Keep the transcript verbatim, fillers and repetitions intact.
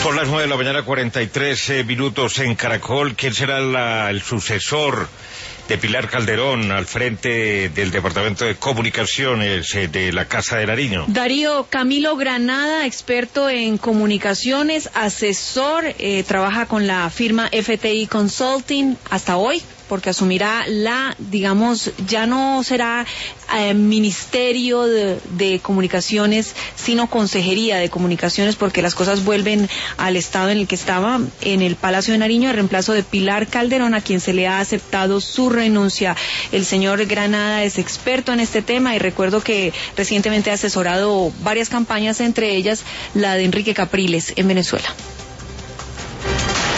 Son las nueve de la mañana, cuarenta y tres eh, minutos en Caracol. ¿Quién será la, el sucesor de Pilar Calderón al frente del Departamento de Comunicaciones eh, de la Casa de Nariño? Darío, Camilo Granada, experto en comunicaciones, asesor, eh, trabaja con la firma F T I Consulting hasta hoy, porque asumirá la, digamos, ya no será eh, Ministerio de, de Comunicaciones, sino Consejería de Comunicaciones, porque las cosas vuelven al estado en el que estaba, en el Palacio de Nariño, en reemplazo de Pilar Calderón, a quien se le ha aceptado su renuncia. El señor Granada es experto en este tema y recuerdo que recientemente ha asesorado varias campañas, entre ellas la de Enrique Capriles en Venezuela.